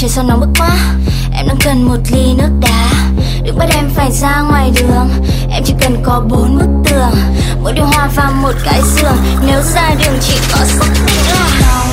trời sao nóng bức quá. Em đang cần một ly nước đá. Đừng bắt em phải ra ngoài đường. Em chỉ cần có 4 bức tường, một điều hòa và một cái giường. Nếu ra đường chỉ có xác định là